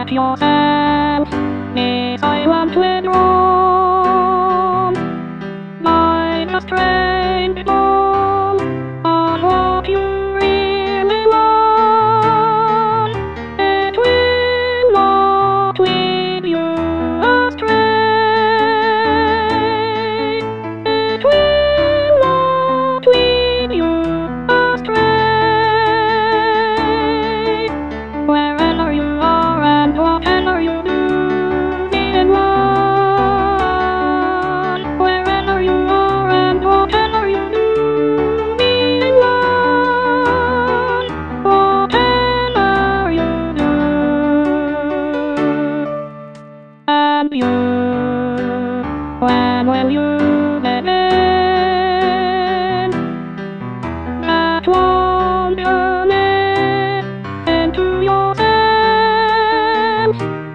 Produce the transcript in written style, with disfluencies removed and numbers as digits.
at yourself. Be silent when wrong. Mind a strange ball on what you really want. It will not lead you astray. It will not lead you astray. Wherever you are and whatever you do, be in one. Wherever you are and whatever you do, be in one. Whatever you do, and you, when will you begin? That won't turn it into yourself.